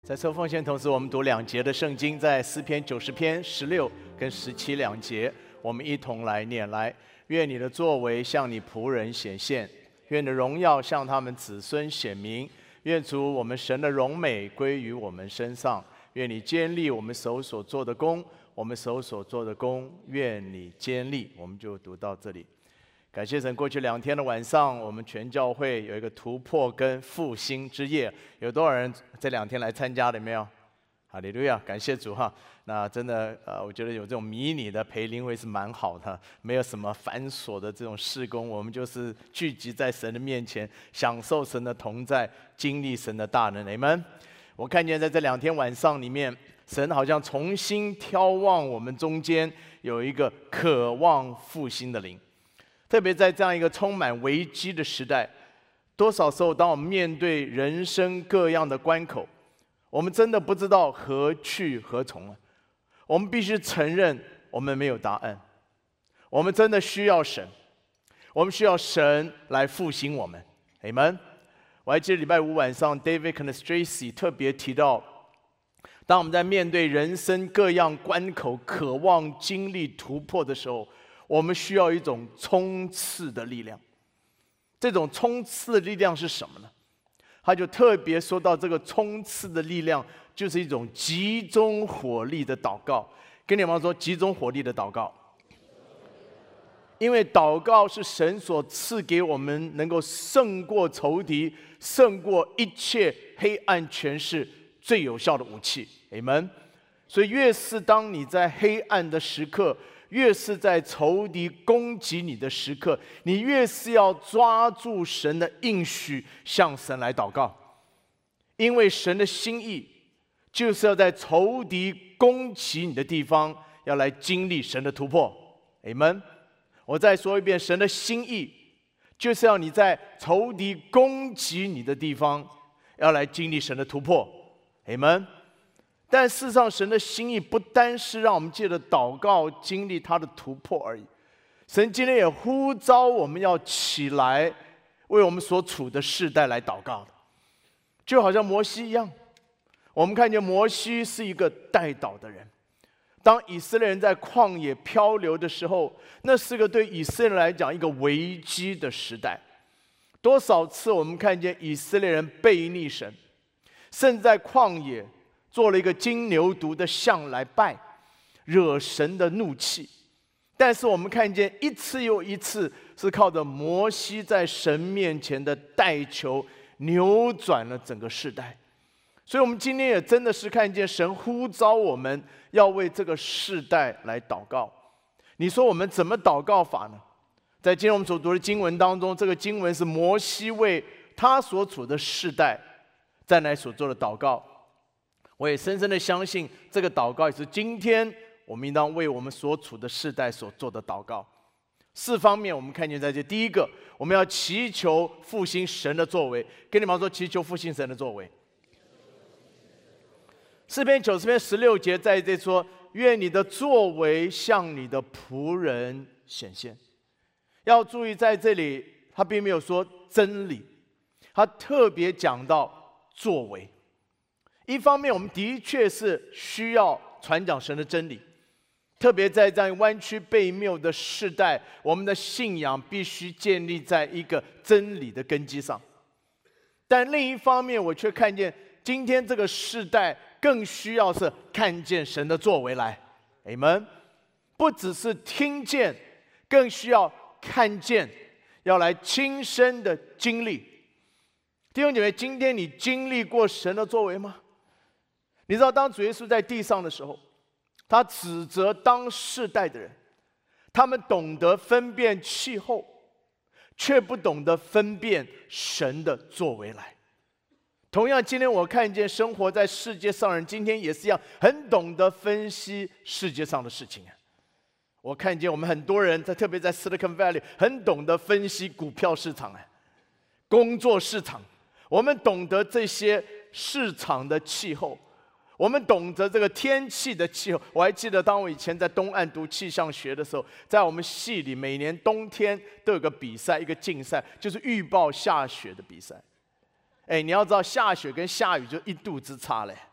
在收奉献同时，我们读2节的圣经，在诗篇90篇16跟172节，我们一同来念来。愿你的作为向你仆人显现，愿你的荣耀向他们子孙显明。愿主我们神的荣美归于我们身上。愿你坚立我们手所做的工，我们手所做的工，愿你坚立。我们就读到这里。感谢神，过去2天的晚上，我们全教会有一个突破跟复兴之夜，有多少人这2天来参加的？没有？哈利路亚，感谢主哈。那真的我觉得有这种迷你的培灵会是蛮好的，没有什么繁琐的这种事工，我们就是聚集在神的面前，享受神的同在，经历神的大能。阿们。我看见在这2天晚上里面，神好像重新挑望我们中间有一个渴望复兴的灵。特别在这样一个充满危机的时代，多少时候当我们面对人生各样的关口，我们真的不知道何去何从了。我们必须承认我们没有答案，我们真的需要神，我们需要神来复兴我们。阿们。我还记得礼拜5晚上 David Canastraci 特别提到，当我们在面对人生各样关口渴望经历突破的时候，我们需要一种冲刺的力量。这种冲刺的力量是什么呢？他就特别说到，这个冲刺的力量就是一种集中火力的祷告。跟你们说，集中火力的祷告。因为祷告是神所赐给我们能够胜过仇敌、胜过一切黑暗权势最有效的武器。阿们。所以越是当你在黑暗的时刻，越是在仇敌攻击你的时刻，你越是要抓住神的应许，向神来祷告。因为神的心意就是要在仇敌攻击你的地方，要来经历神的突破。阿们。我再说一遍，神的心意就是要你在仇敌攻击你的地方，要来经历神的突破。阿们。但事实上，神的心意不单是让我们借着祷告经历他的突破而已。神今天也呼召我们要起来，为我们所处的世代来祷告的，就好像摩西一样。我们看见摩西是一个代祷的人。当以色列人在旷野漂流的时候，那是个对以色列人来讲一个危机的时代。多少次我们看见以色列人背逆神，甚至在旷野做了一个金牛犊的像来拜，惹神的怒气。但是我们看见一次又一次是靠着摩西在神面前的代求，扭转了整个世代。所以我们今天也真的是看见神呼召我们要为这个世代来祷告。你说我们怎么祷告法呢？在今天我们所读的经文当中，这个经文是摩西为他所处的世代在那所做的祷告。我也深深的相信，这个祷告也是今天我们应当为我们所处的世代所做的祷告。4方面我们看见在这，第一个，我们要祈求复兴神的作为。跟你们说，祈求复兴神的作为。诗篇90篇16节在这说，愿你的作为向你的仆人显现。要注意，在这里他并没有说真理，他特别讲到作为。一方面我们的确是需要传讲神的真理，特别在这样弯曲悖谬的世代，我们的信仰必须建立在一个真理的根基上。但另一方面，我却看见今天这个世代更需要是看见神的作为来。阿们。不只是听见，更需要看见，要来亲身的经历。弟兄姐妹，今天你经历过神的作为吗？你知道，当主耶稣在地上的时候，他指责当世代的人，他们懂得分辨气候，却不懂得分辨神的作为来。同样，今天我看见生活在世界上的人，今天也是一样，很懂得分析世界上的事情。我看见我们很多人特别在 Silicon Valley 很懂得分析股票市场、工作市场。我们懂得这些市场的气候，我们懂得这个天气的气候。我还记得当我以前在东岸读气象学的时候，在我们系里每年冬天都有个比赛，一个竞赛，就是预报下雪的比赛。你要知道下雪跟下雨就1度之差嘞。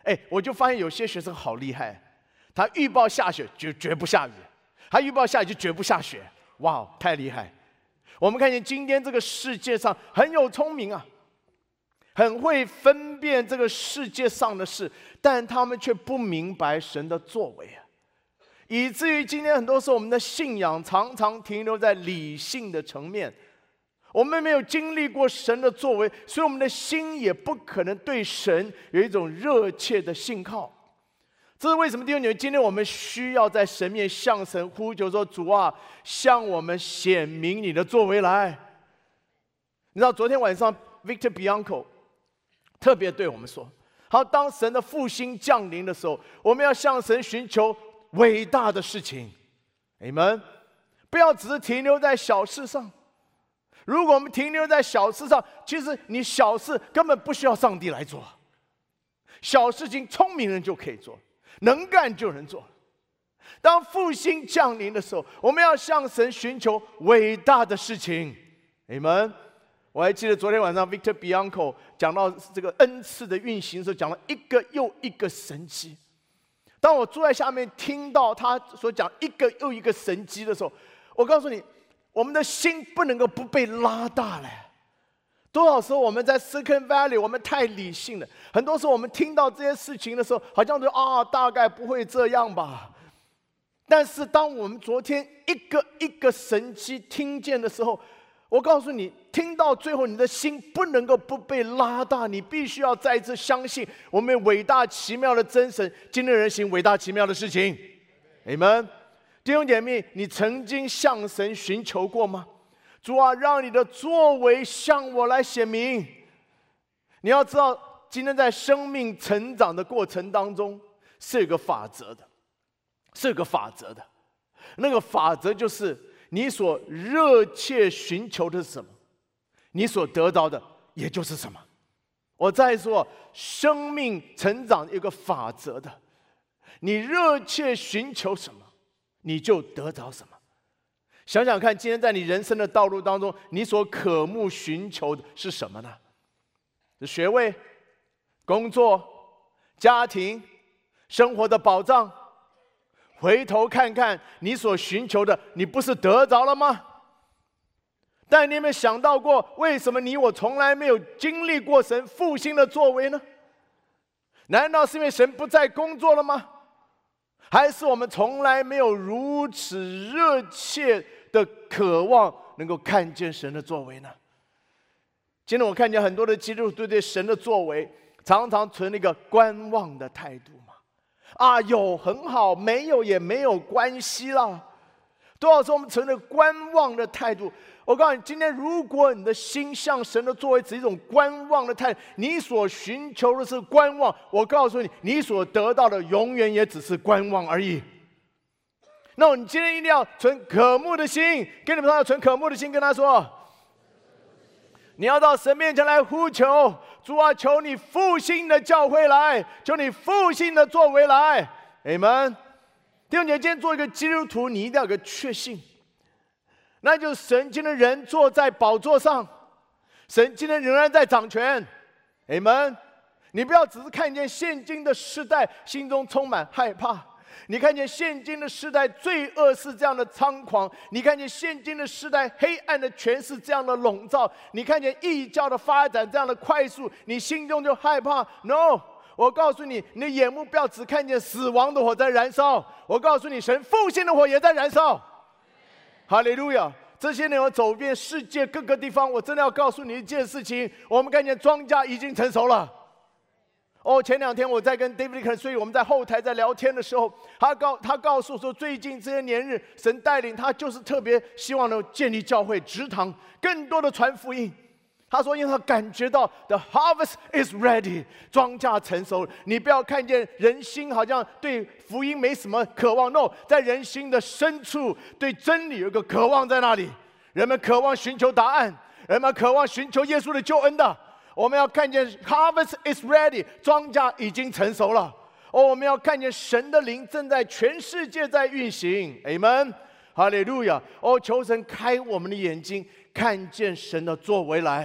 我就发现有些学生好厉害，他预报下雪就绝不下雨，他预报下雨就绝不下雪，哇，太厉害！我们看见今天这个世界上很有聪明啊，很会分辨这个世界上的事，但他们却不明白神的作为啊，以至于今天很多时候我们的信仰常常停留在理性的层面，我们没有经历过神的作为，所以我们的心也不可能对神有一种热切的信靠。这是为什么弟兄姐妹，今天我们需要在神面向神呼求说，主啊，向我们显明你的作为来。你知道昨天晚上 Victor Bianco 特别对我们说，好，当神的复兴降临的时候，我们要向神寻求伟大的事情。Amen， 不要只是停留在小事上。如果我们停留在小事上，其实你小事根本不需要上帝来做，小事情聪明人就可以做，能干就能做。当复兴降临的时候，我们要向神寻求伟大的事情。Amen。我还记得昨天晚上 Victor Bianco 讲到这个恩赐的运行的时候，讲了一个又一个神迹。当我坐在下面听到他所讲一个又一个神迹的时候，我告诉你，我们的心不能够不被拉大了。多少时候我们在 Silicon Valley， 我们太理性了。很多时候我们听到这些事情的时候，好像说啊，大概不会这样吧。但是当我们昨天一个一个神迹听见的时候，我告诉你，听到最后，你的心不能够不被拉大，你必须要再一次相信我们伟大奇妙的真神，今天人行伟大奇妙的事情。Amen。弟兄姐妹，你曾经向神寻求过吗？主啊，让你的作为向我来显明。你要知道，今天在生命成长的过程当中，是有个法则的，是有个法则的。那个法则就是，你所热切寻求的是什么，你所得到的也就是什么。我再说，生命成长有个法则的，你热切寻求什么，你就得着什么。想想看，今天在你人生的道路当中，你所渴慕寻求的是什么呢？是学位、工作、家庭、生活的保障。回头看看你所寻求的，你不是得着了吗？但你有没有想到过，为什么你我从来没有经历过神复兴的作为呢？难道是因为神不再工作了吗？还是我们从来没有如此热切的渴望能够看见神的作为呢？今天我看见很多的基督徒对神的作为常常存了一个观望的态度嘛。啊，有很好，没有也没有关系啦。多少时候我们存了观望的态度？我告诉你，今天如果你的心向神的作为只是一种观望的态度，你所寻求的是观望，我告诉你，你所得到的永远也只是观望而已。那你今天一定要存渴慕的心，跟你们说要存渴慕的心，跟他说，你要到神面前来呼求，主啊，求你复兴的教会来，求你复兴的作为来。Amen。弟兄姐妹，今天做一个基督徒，你一定要有个确信，那就是神今天人坐在宝座上，神今天仍然在掌权。Amen。你不要只是看见现今的世代，心中充满害怕。你看见现今的世代罪恶是这样的猖狂，你看见现今的世代黑暗的权势这样的笼罩，你看见异教的发展这样的快速，你心中就害怕。 No， 我告诉你，你的眼目不要只看见死亡的火在燃烧，我告诉你，神复兴的火也在燃烧。哈利路亚！这些年我走遍世界各个地方，我真的要告诉你一件事情，我们看见庄稼已经成熟了。前两天我在跟 David Ken， 所以我们在后台在聊天的时候，他告诉我说，最近这些年日，神带领他就是特别希望能建立教会、植堂，更多的传福音。他说，因为他感觉到 the harvest is ready， 庄稼成熟。你不要看见人心好像对福音没什么渴望 ，no， 在人心的深处，对真理有个渴望在那里。人们渴望寻求答案，人们渴望寻求耶稣的救恩的。我们要看见 harvest is ready， 庄稼已经成熟了。我们要看见神的灵正在全世界在运行。Amen， 哈利路亚！求神开我们的眼睛，看见神的作为来。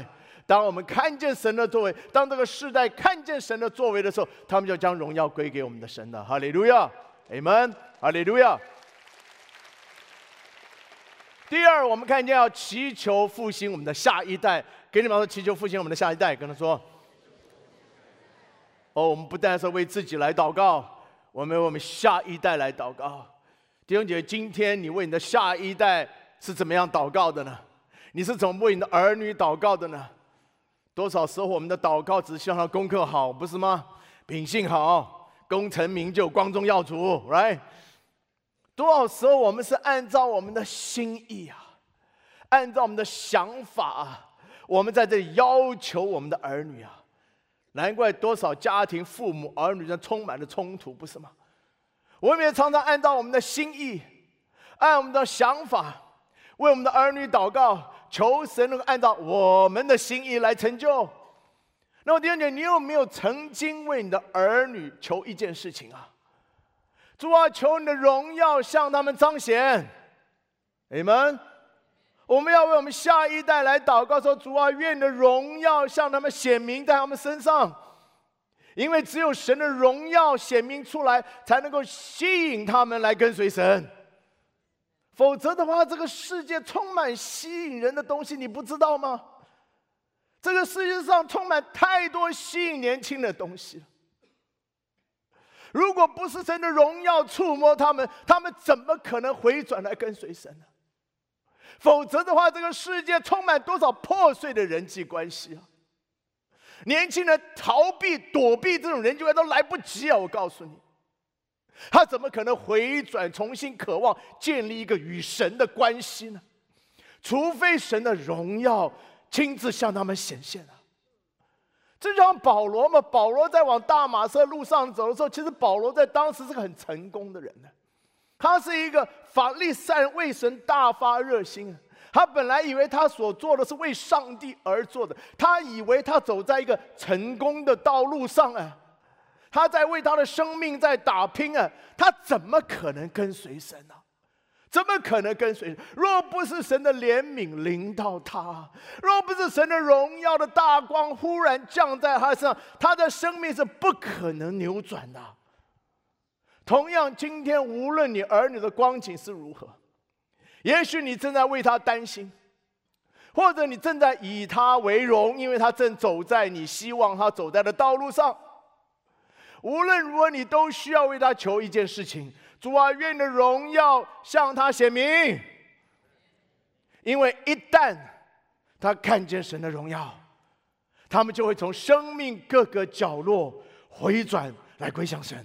当我们看见神的作为，当这个世代看见神的作为的时候，他们就将荣耀归给我们的神了。哈利路亚，阿们，哈利路亚。第二，我们看见要祈求复兴我们的下一代。给你们说，祈求复兴我们的下一代，跟他说。我们不但是为自己来祷告，我们为我们下一代来祷告。弟兄姐妹，今天你为你的下一代是怎么样祷告的呢？你是怎么为你的儿女祷告的呢？多少时候我们的祷告只是希望他功课好，不是吗？品性好，功成名就，光宗耀祖 ，right？ 多少时候我们是按照我们的心意啊，按照我们的想法啊，我们在这里要求我们的儿女啊。难怪多少家庭父母儿女间充满了冲突，不是吗？我们也常常按照我们的心意，按我们的想法，为我们的儿女祷告，求神能够按照我们的心意来成就。那么弟兄姐妹，你有没有曾经为你的儿女求一件事情啊？主啊，求你的荣耀向他们彰显。阿们。我们要为我们下一代来祷告说，主啊，愿你的荣耀向他们显明在他们身上，因为只有神的荣耀显明出来，才能够吸引他们来跟随神。否则的话，这个世界充满吸引人的东西，你不知道吗？这个世界上充满太多吸引年轻的东西了。如果不是神的荣耀触摸他们，他们怎么可能回转来跟随神呢？否则的话，这个世界充满多少破碎的人际关系啊！年轻人逃避、躲避这种人际关系都来不及啊！我告诉你，他怎么可能回转、重新渴望建立一个与神的关系呢？除非神的荣耀亲自向他们显现啊！这就像保罗嘛，保罗在往大马色路上走的时候，其实保罗在当时是个很成功的人呢。他是一个法利赛人，为神大发热心。他本来以为他所做的是为上帝而做的，他以为他走在一个成功的道路上啊，他在为他的生命在打拼啊，他怎么可能跟随神呢？怎么可能跟随神？若不是神的怜悯临到他，若不是神的荣耀的大光忽然降在他身上，他的生命是不可能扭转的。同样，今天无论你儿女的光景是如何，也许你正在为他担心，或者你正在以他为荣，因为他正走在你希望他走在的道路上。无论如何，你都需要为他求一件事情：主啊，愿你的荣耀向他显明。因为一旦他看见神的荣耀，他们就会从生命各个角落回转来归向神。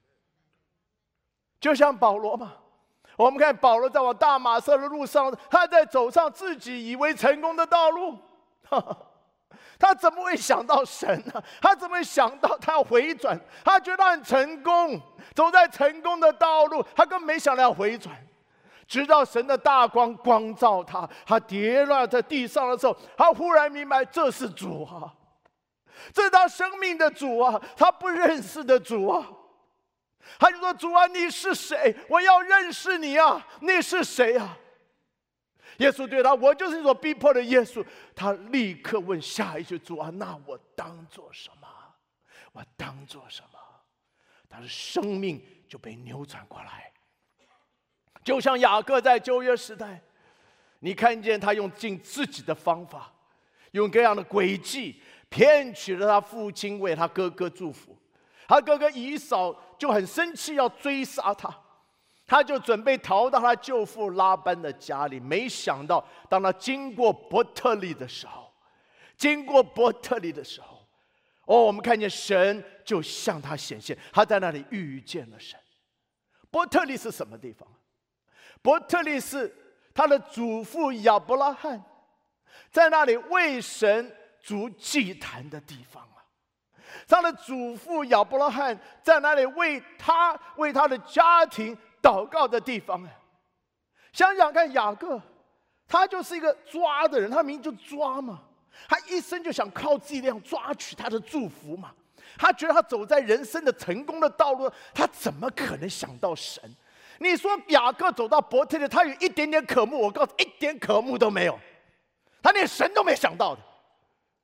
就像保罗嘛，我们看保罗在往大马色的路上，他在走上自己以为成功的道路，他怎么会想到神呢？他怎么会想到他要回转？他觉得他很成功，走在成功的道路，他根本没想到要回转。直到神的大光光照他，他跌落在地上的时候，他忽然明白这是主啊，这是他生命的主啊，他不认识的主啊。他就说：“主啊，你是谁？我要认识你啊！你是谁啊？”耶稣对他：“我就是你所逼迫的耶稣。”他立刻问下一句：“主啊，那我当做什么？我当做什么？”他的生命就被扭转过来。就像雅各在旧约时代，你看见他用尽自己的方法，用各样的诡计，骗取了他父亲为他哥哥祝福。他哥哥以扫就很生气，要追杀他，他就准备逃到他舅父拉班的家里。没想到，当他经过伯特利的时候，我们看见神就向他显现，他在那里遇见了神。伯特利是什么地方？伯特利是他的祖父亚伯拉罕在那里为神筑祭坛的地方。他的祖父亚伯拉罕在那里为他的家庭祷告的地方。想想看，雅各他就是一个抓的人，他名就抓嘛，他一生就想靠自己力量抓取他的祝福嘛。他觉得他走在人生的成功的道路，他怎么可能想到神？你说雅各走到伯特利，他有一点点渴慕，我告诉你，一点渴慕都没有，他连神都没想到的。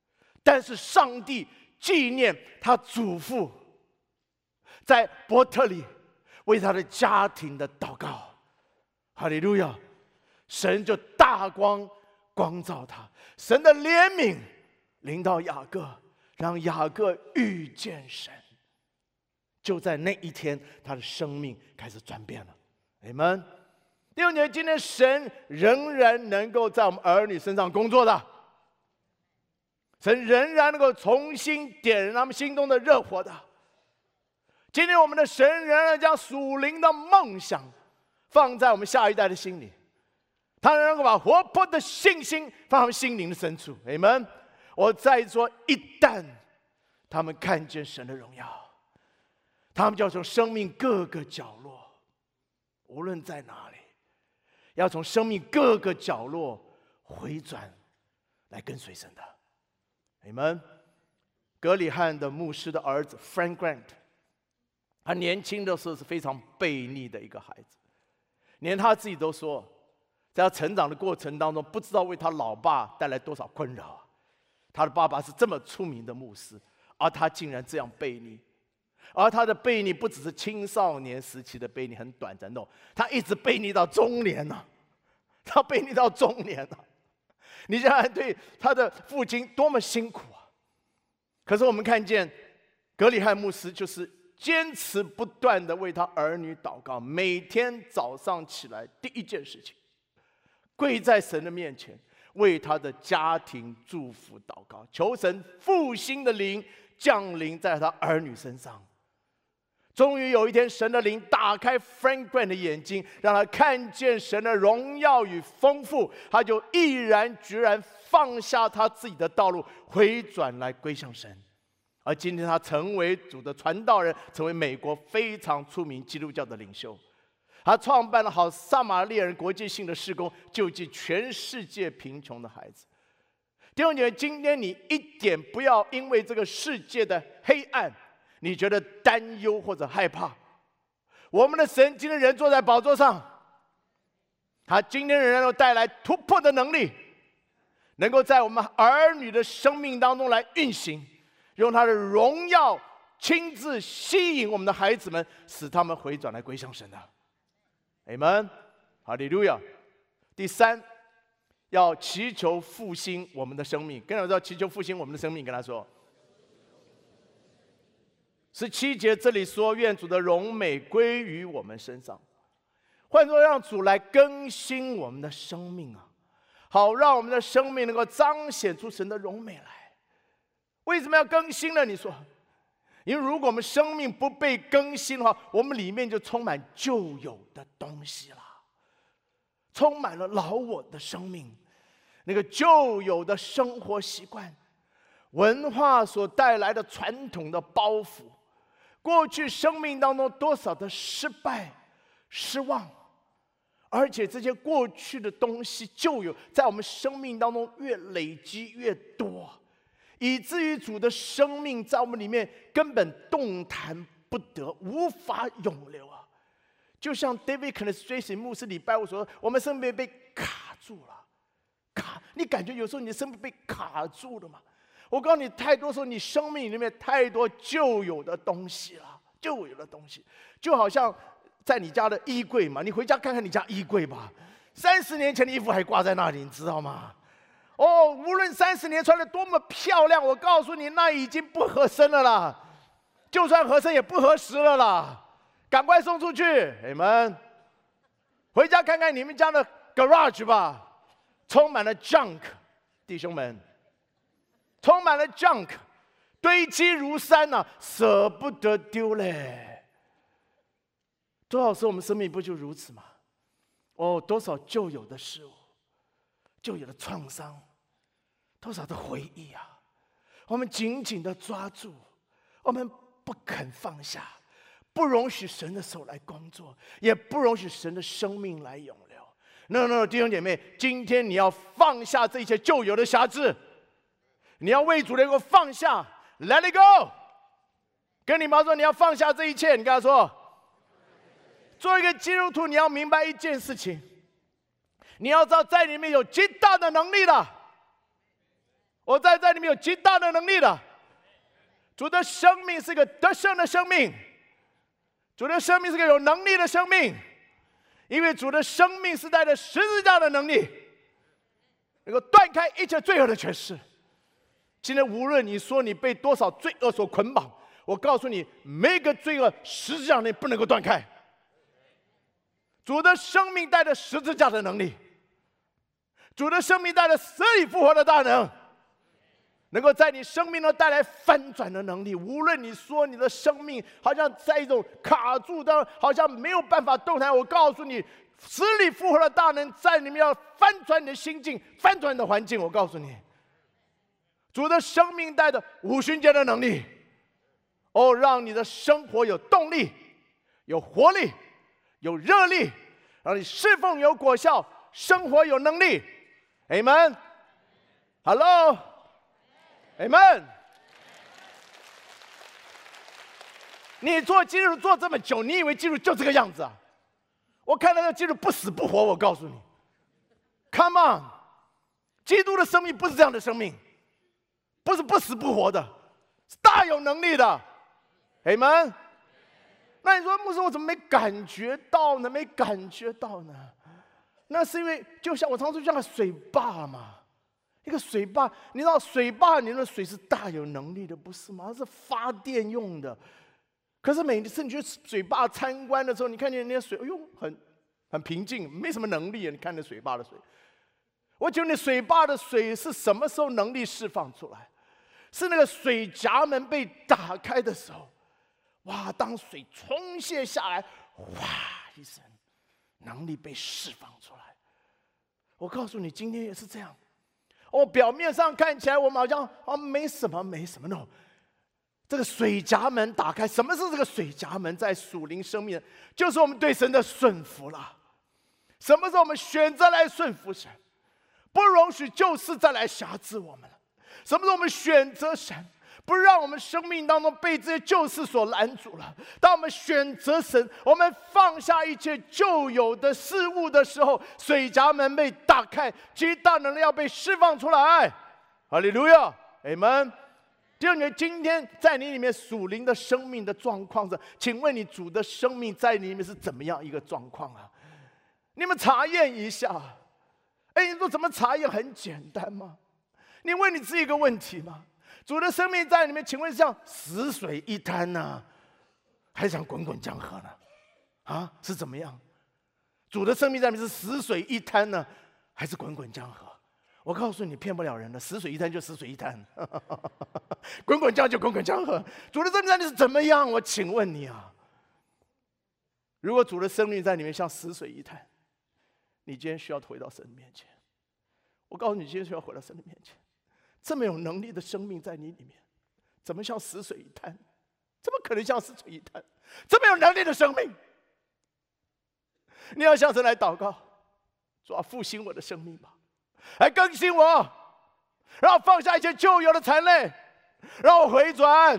但是上帝纪念他祖父在伯特利为他的家庭的祷告，哈利路亚！神就大光光照他，神的怜悯临到雅各，让雅各遇见神。就在那一天，他的生命开始转变了。阿们。弟兄姐妹，今天神仍然能够在我们儿女身上工作的，神仍然能够重新点燃他们心中的热火的。今天我们的神仍然将属灵的梦想放在我们下一代的心里，他能够把活泼的信心放在他们心灵的深处。阿们。我再说，一旦他们看见神的荣耀，他们就要从生命各个角落，无论在哪里，要从生命各个角落回转来跟随神的。阿们。格里汉的牧师的儿子 Frank Grant， 他年轻的时候是非常悖逆的一个孩子，连他自己都说，在他成长的过程当中，不知道为他老爸带来多少困扰。他的爸爸是这么出名的牧师，而他竟然这样悖逆。而他的悖逆不只是青少年时期的悖逆，很短暂的，他一直悖逆到中年了。他悖逆到中年了，你想想对他的父亲多么辛苦啊！可是我们看见格里汉牧师就是坚持不断的为他儿女祷告，每天早上起来第一件事情，跪在神的面前，为他的家庭祝福祷告，求神复兴的灵降临在他儿女身上。终于有一天，神的灵打开 Frank Grant 的眼睛，让他看见神的荣耀与丰富，他就毅然决然放下他自己的道路，回转来归向神。而今天他成为主的传道人，成为美国非常出名基督教的领袖。他创办了好撒玛利亚人国际性的事工，救济全世界贫穷的孩子。弟兄姐妹，今天你一点不要因为这个世界的黑暗，你觉得担忧或者害怕。我们的神今天人坐在宝座上，他今天仍然能够带来突破的能力，能够在我们儿女的生命当中来运行，用他的荣耀亲自吸引我们的孩子们，使他们回转来归向神的。阿们，哈利路亚。第三，要祈求复兴我们的生命。跟我说，祈求复兴我们的生命。跟他说，17节这里说，愿主的荣美归于我们身上。换作让主来更新我们的生命啊，好让我们的生命能够彰显出神的荣美来。为什么要更新呢？你说，因为如果我们生命不被更新的话，我们里面就充满旧有的东西了，充满了老我的生命，那个旧有的生活习惯、文化所带来的传统的包袱，过去生命当中多少的失败、失望，而且这些过去的东西旧有，在我们生命当中越累积越多，以至于主的生命在我们里面根本动弹不得，无法永留啊！就像 David Knessy 牧师礼拜五说，我们生命被卡住了。你感觉有时候你的生命被卡住了吗？我告诉你，太多时候你生命里面太多旧有的东西了，旧有的东西，就好像在你家的衣柜嘛，你回家看看你家衣柜吧，30年前的衣服还挂在那里，你知道吗？哦，无论30年穿的多么漂亮，我告诉你，那已经不合身了啦，就算合身也不合时了啦，赶快送出去，你们回家看看你们家的 garage 吧，充满了 junk， 弟兄们，充满了 junk， 堆积如山啊，舍不得丢嘞。多少时候我们生命不就如此吗？哦，多少旧有的事物，旧有的创伤，多少的回忆啊，我们紧紧的抓住，我们不肯放下，不容许神的手来工作，也不容许神的生命来永留。No， 弟兄姐妹，今天你要放下这些旧有的瑕疵，你要为主能够放下 ，Let it go。跟你妈说，你要放下这一切。你跟他说，做一个基督徒，你要明白一件事情，你要知道在里面有极大的能力的。 我在里面有极大的能力的。主的生命是一个得胜的生命，主的生命是一个有能力的生命，因为主的生命是带着十字架的能力，能够断开一切罪恶的权势。今天无论你说你被多少罪恶所捆绑，我告诉你，每个罪恶十字架内不能够断开。主的生命带着十字架的能力，主的生命带着死里复活的大能，能够在你生命中带来翻转的能力。无论你说你的生命好像在一种卡住的，好像没有办法动弹，我告诉你，死里复活的大能在里面要翻转你的心境，翻转你的环境。我告诉你，主的生命带着五旬节的能力，让你的生活有动力，有活力，有热力，让你侍奉有果效，生活有能力。Amen。 Hello。 Amen。 你做基督做这么久，你以为基督就这个样子啊？我看到的基督不死不活，我告诉你 ，Come on， 基督的生命不是这样的生命，不是不死不活的，是大有能力的。Amen。 那你说牧师，我怎么没感觉到呢？没感觉到呢？那是因为就像我常说，就像个水坝嘛，一个水坝，你知道水坝里面的水是大有能力的，不是吗？它是发电用的。可是每次你去水坝参观的时候，你看见那些水，哎呦，很平静，没什么能力啊。你看那水坝的水，我觉得那水坝的水是什么时候能力释放出来？是那个水闸门被打开的时候。哇！当水冲泻下来，哇一声，能力被释放出来。我告诉你，今天也是这样。表面上看起来我们好像没什么no。这个水闸门打开，什么是这个水闸门？在属灵生命，就是我们对神的顺服了。什么时候我们选择来顺服神，不容许旧事再来辖制我们了？什么时候我们选择神？不让我们生命当中被这些旧事所拦阻了。当我们选择神，我们放下一切旧有的事物的时候，水闸门被打开，极大能力要被释放出来。哈利路亚 ，Amen。弟兄姐妹，今天在你里面属灵的生命的状况上，请问你主的生命在你里面是怎么样一个状况啊？你们查验一下。你说怎么查验？很简单吗？你问你自己一个问题吗？主的生命在里面，请问像死水一滩呢，还是像滚滚江河呢？是怎么样？主的生命在里面是死水一滩呢，还是滚滚江河？我告诉你，骗不了人的，死水一滩就死水一滩，滚滚江就滚滚江河。主的生命在里面是怎么样？我请问你啊，如果主的生命在里面像死水一滩，你今天需要回到神的面前。我告诉你，今天需要回到神的面前。这么有能力的生命在你里面，怎么像死水一滩？怎么可能像死水一滩？这么有能力的生命，你要向神来祷告，主啊，复兴我的生命吧，来更新我，让我放下一切旧有的残累，让我回转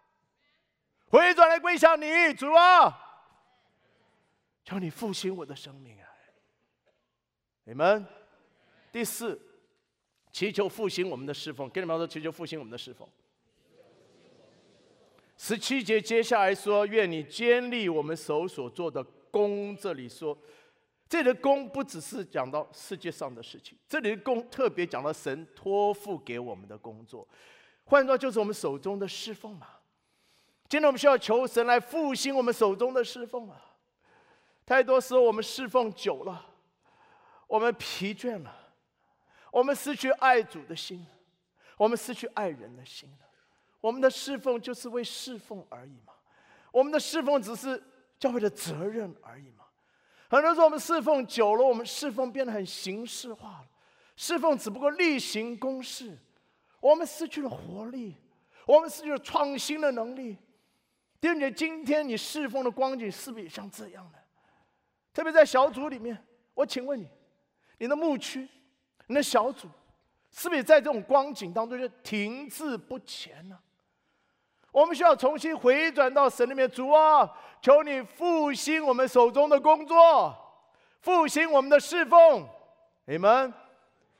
来归向你，主啊，求你复兴我的生命啊！你们第四。祈求复兴我们的侍奉，跟你们说，祈求复兴我们的侍奉。17节接下来说，愿你坚立我们手所做的工。这里说，这里的工不只是讲到世界上的事情，这里的工特别讲到神托付给我们的工作，换作就是我们手中的侍奉嘛。今天我们需要求神来复兴我们手中的侍奉啊！太多时候我们侍奉久了，我们疲倦了。我们失去爱主的心，我们失去爱人的心了。我们的侍奉就是为侍奉而已嘛，我们的侍奉只是教会的责任而已嘛。很多时候我们侍奉久了，我们侍奉变得很形式化了，侍奉只不过例行公事，我们失去了活力，我们失去了创新的能力。弟兄姐妹，今天你侍奉的光景是不是也像这样的？特别在小组里面，我请问你，你的牧区，你的小组是不是在这种光景当中就停滞不前呢？我们需要重新回转到神里面，主啊，求你复兴我们手中的工作，复兴我们的侍奉，你们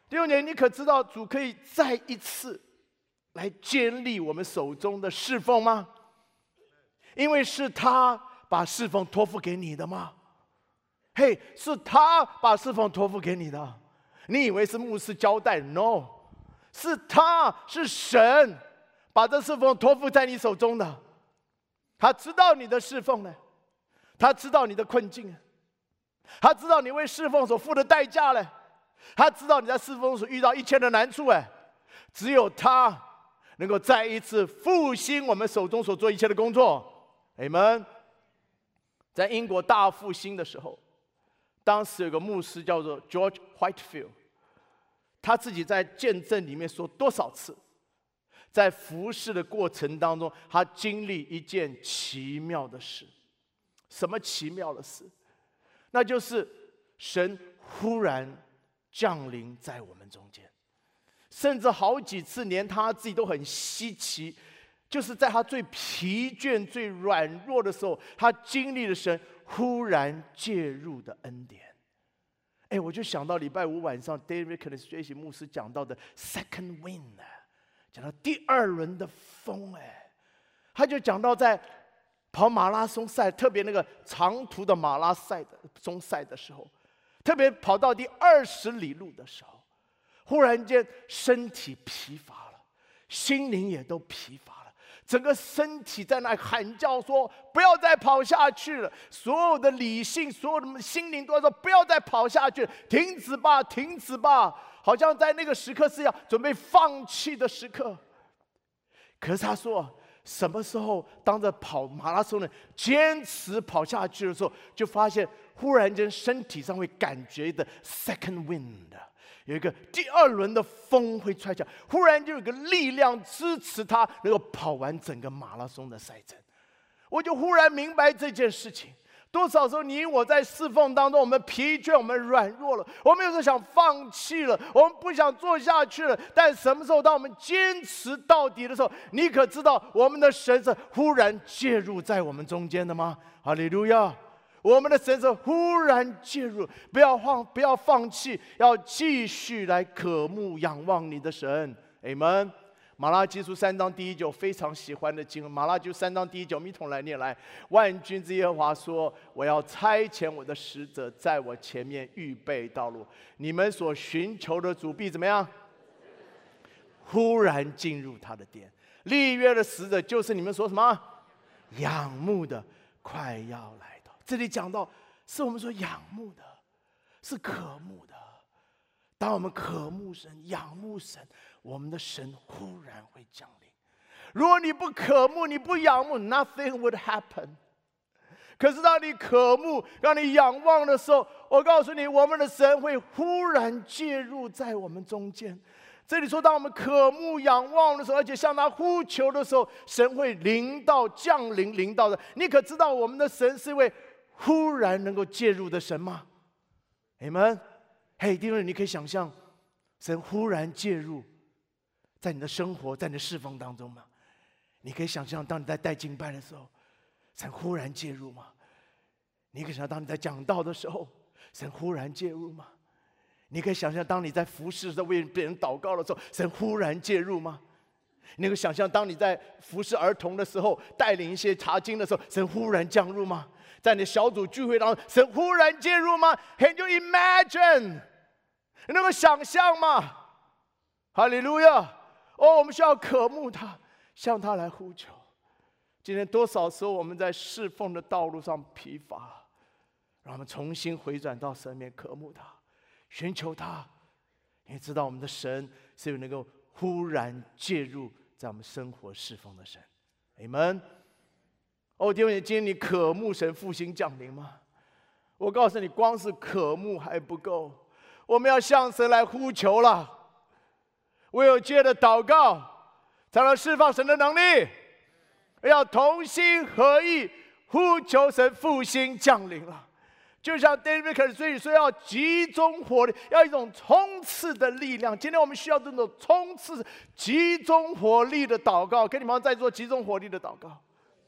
弟兄姐妹，你可知道主可以再一次来建立我们手中的侍奉吗？因为是他把侍奉托付给你的吗？嘿，是他把侍奉托付给你的。你以为是牧师交代 ？No， 是他，是神把这侍奉托付在你手中的。他知道你的侍奉呢，他知道你的困境，他知道你为侍奉所付的代价呢，他知道你在侍奉所遇到一切的难处哎，只有他能够再一次复兴我们手中所做一切的工作。Amen。在英国大复兴的时候，当时有个牧师叫做 George Whitefield， 他自己在见证里面说多少次，在服侍的过程当中，他经历一件奇妙的事。什么奇妙的事？那就是神忽然降临在我们中间，甚至好几次连他自己都很稀奇，就是在他最疲倦、最软弱的时候，他经历了神忽然介入的恩典。我就想到礼拜五晚上 David Kennedy 牧师讲到的 Second Wind， 讲到第二轮的风。他就讲到在跑马拉松赛，特别那个长途的马拉松赛的时候，特别跑到第20里路的时候，忽然间身体疲乏了，心灵也都疲乏了，整个身体在那喊叫说不要再跑下去了，所有的理性，所有的心灵都在说不要再跑下去了，停止吧，停止吧，好像在那个时刻是要准备放弃的时刻。可是他说，什么时候当着跑马拉松的坚持跑下去的时候，就发现忽然间身体上会感觉的 second wind， 有一个第二轮的风会吹起来，忽然就有个力量支持他能够跑完整个马拉松的赛程。我就忽然明白这件事情。多少时候你我在侍奉当中，我们疲倦，我们软弱了，我们有时候想放弃了，我们不想做下去了。但什么时候当我们坚持到底的时候，你可知道我们的神是忽然介入在我们中间的吗？哈利路亚！我们的神是忽然介入，不要放弃，要继续来渴慕仰望你的神。阿们。马拉基书3章第1节，我非常喜欢的经文。马拉基书3章第1节，我们一同来念来。万军之耶和华说：“我要差遣我的使者在我前面预备道路，你们所寻求的主必怎么样？忽然进入他的殿。立约的使者就是你们所什么仰慕的，快要来到。”这里讲到是我们所仰慕的，是渴慕的。当我们渴慕神、仰慕神，我们的神忽然会降临。如果你不渴慕、你不仰慕 ，nothing would happen。可是当你渴慕、让你仰望的时候，我告诉你，我们的神会忽然介入在我们中间。这里说，当我们渴慕、仰望的时候，而且向他呼求的时候，神会降临临到的。你可知道我们的神是一位忽然能够介入的神吗？你们。嘿，弟兄，你可以想象神忽然介入在你的生活，在你的侍奉当中吗？你可以想象当你在带敬拜的时候，神忽然介入吗？你可以想象当你在讲道的时候，神忽然介入吗？你可以想象当你在服侍的时候，为别人祷告的时候，神忽然介入吗？你可以想象当你在服侍儿童的时候，带领一些查经的时候，神忽然降入吗？在你小组聚会当中，神忽然介入吗？ Can you imagine？ 你能够想象吗？哈利路亚！我们需要渴慕他，向他来呼求。今天多少时候我们在侍奉的道路上疲乏，让我们重新回转到神面，渴慕他，寻求他。你知道我们的神是能够忽然介入在我们生活侍奉的神。阿们。弟兄姐妹，今天你渴慕神复兴降临吗？我告诉你，光是渴慕还不够，我们要向神来呼求了。唯有借着祷告，才能释放神的能力。要同心合意呼求神复兴降临了。就像 David Kennedy 说，要集中火力，要一种冲刺的力量。今天我们需要这种冲刺、集中火力的祷告。跟你们在做集中火力的祷告。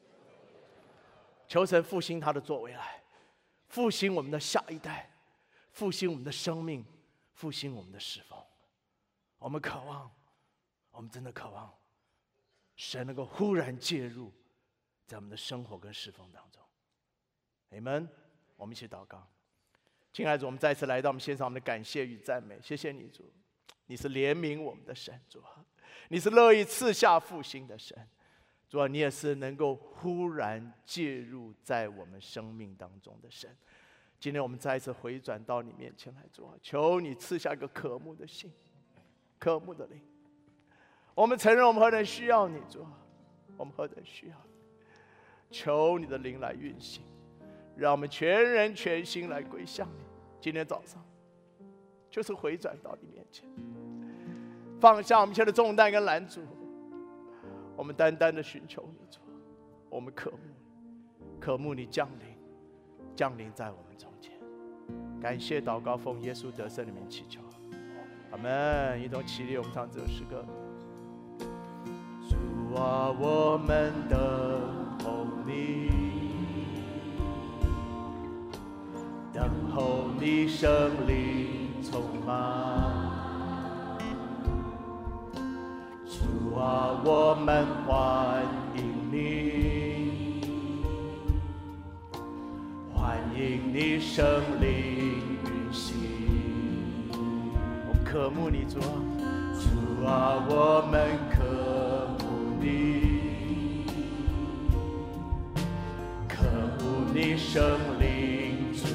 求神复兴他的作为来，复兴我们的下一代，复兴我们的生命，复兴我们的侍奉。 我们渴望，我们真的渴望神能够忽然介入在我们的生活跟侍奉当中。阿们。我们一起祷告。亲爱的主，我们再次来到我们献上我们的感谢与赞美。谢谢你主，你是怜悯我们的神，主啊，你是乐意赐下复兴的神，主啊，你也是能够忽然介入在我们生命当中的神。今天我们再一次回转到你面前来，主啊，求你赐下一个渴慕的心，渴慕的灵。我们承认我们何等需要你，主啊，我们何等需要你，求你的灵来运行，让我们全人全心来归向你。今天早上就是回转到你面前，放下我们一切的重担跟拦阻，我们单单的寻求你，主，我们渴慕你，渴慕你降临在我们中间。感谢祷告，奉耶稣得胜的名祈求，阿们。一同起立，我们唱这首诗歌。主啊，我们等候你，等候你圣灵充满。主啊，我们欢迎你，欢迎你圣灵运行。我们渴慕你，主啊，主啊，我们渴慕你，渴慕你圣灵触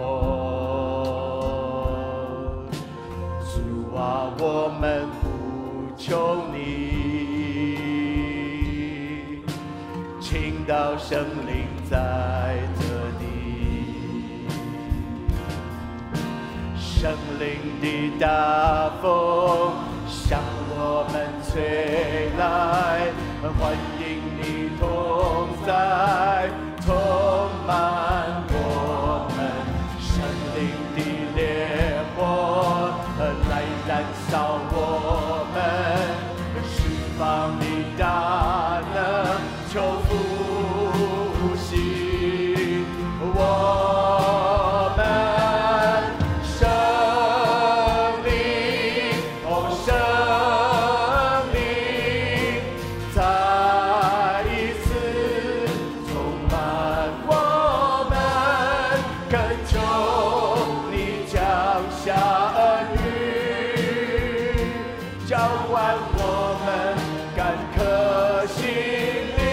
摸。主啊，我们呼求你，倾倒圣灵在这里，圣灵的大风向我们吹来，欢迎你同在，充满我们，圣灵的烈火来燃烧我们，释放你大能，求复兴我们生命，哦，生命再一次充满我们，恳求你降下恩雨，浇灌我们干渴心灵。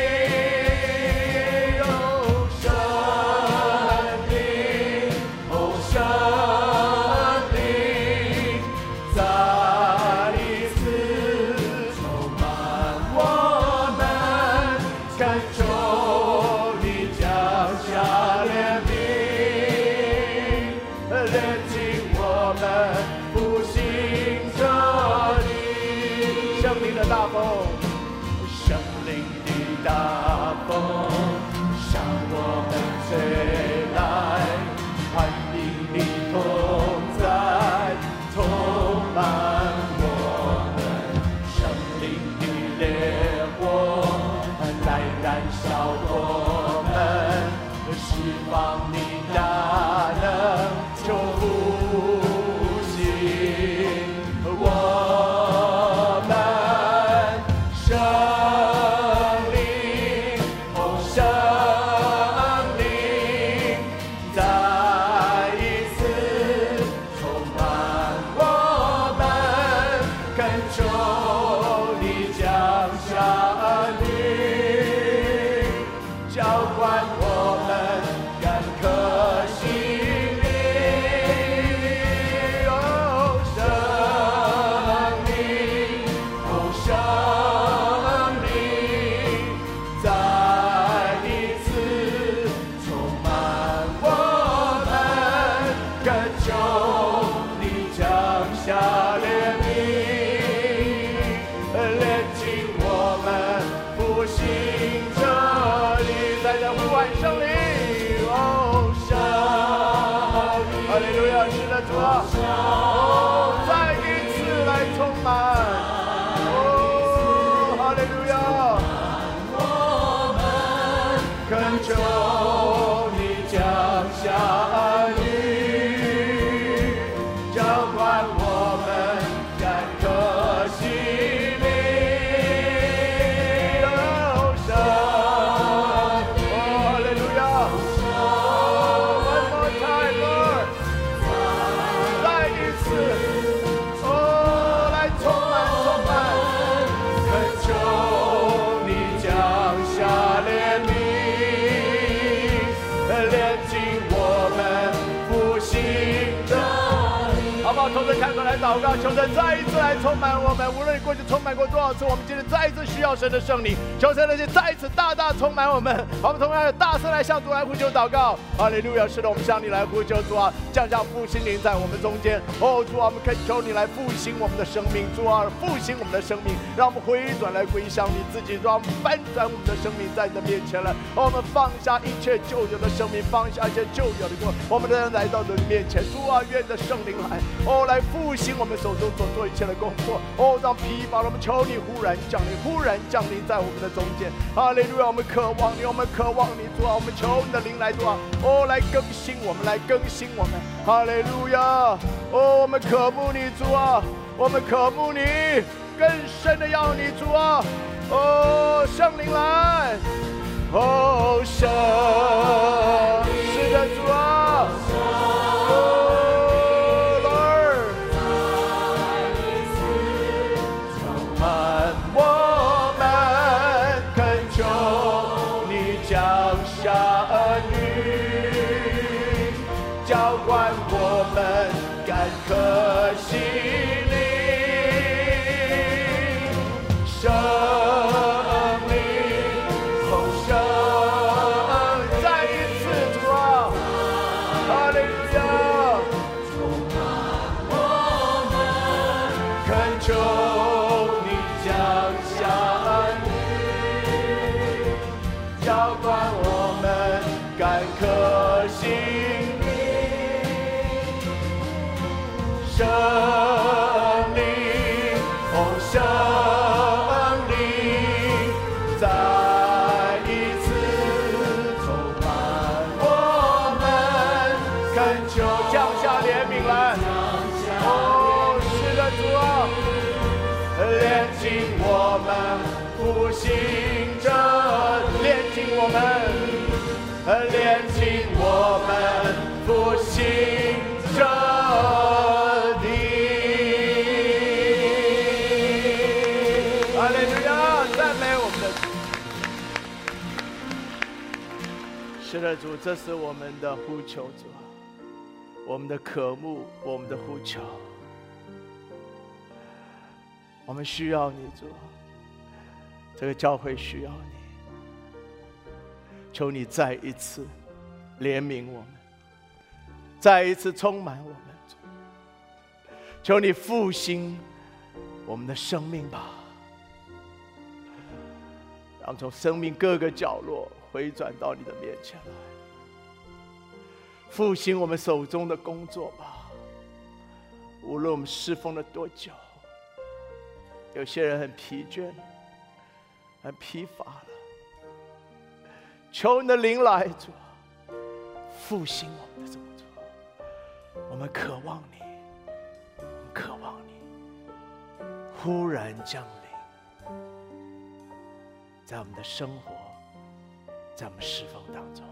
哦，生命，哦，生命再一次充满我们，恳求你降下怜悯，炼净我们复兴这里。圣灵的大风，圣灵的大风向我们吹来，欢迎你同在，充满我们，圣灵的烈火来燃烧我们，释放你大能，求复兴我们生命，哦，生命再一次充满我们，恳求你降下恩雨，浇灌我们干渴心灵。哦，生命，哦，生命再一次充满我们，恳求你降下怜悯，炼净我们复兴这里。在这呼唤圣灵，哦，圣灵，哈利路亚，是的，主啊，哦，再一次来充满，哦，哈利路亚，恳求你降下恩雨，浇灌我们干渴炼净我们，复兴着。好不好？同时开口来祷告，求神再一次来充满我们。无论你过去充满过多少次，我们今天再一次需要神的圣灵，求神能够再一次大大充满我们。好，我们同样的大声来向主来呼求祷告。哈利路亚！是的，我们向你来呼求，主啊，降下复兴灵在我们中间。哦，主啊，我们恳求你来复兴我们的生命，主啊，复兴我们的生命，让我们回转来归向你自己，让我们翻转我们的生命在你的面前来。我们放下一切旧有的生命，放下一些旧有的过，我们的人来到你的面前，主啊，愿的圣灵来。哦，来复兴我们手中所做一切的工作。哦，让疲乏了，我们求你忽然降临，忽然降临在我们的中间。哈利路亚！我们渴望你，我们渴望你，主啊，我们求你的灵来，主啊，哦，来更新我们，来更新我们。哈利路亚！哦，我们渴慕你，主啊，我们渴慕你，更深的要你，主啊，哦，圣灵来，哦，圣，是的，主啊，哦。浇灌我们干渴心灵，生灵，哦，生，再一次，主啊，哈利路亚，充满我们，恳求你降下雨，浇灌我们干渴心灵。生灵，哦，生灵，再一次充满我们，恳求降下怜悯来。哦，是的，主啊，炼净我们，复兴着，炼净我们，炼净我们，复兴着。是的，主，这是我们的呼求，主，我们的渴慕，我们的呼求，我们需要你，主，这个教会需要你，求你再一次怜悯我们，再一次充满我们，主，求你复兴我们的生命吧，让从生命各个角落回转到你的面前来，复兴我们手中的工作吧。无论我们侍奉了多久，有些人很疲倦，很疲乏了，求你的灵来，主，复兴我们的工作。我们渴望你，我们渴望你忽然降临在我们的生活，在我们侍奉当中，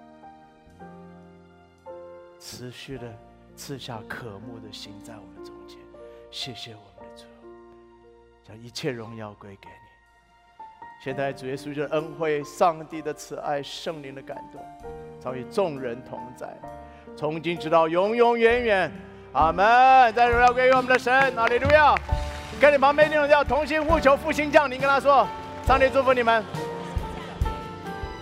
持续的赐下渴慕的心在我们中间。谢谢我们的主，将一切荣耀归给你。现在主耶稣的恩惠、上帝的慈爱、圣灵的感动，早与众人同在，从今直到永永远远。阿们。再荣耀归于我们的神，哈利路亚！跟你旁边那种要同心呼求复兴降临，跟他说：上帝祝福你们。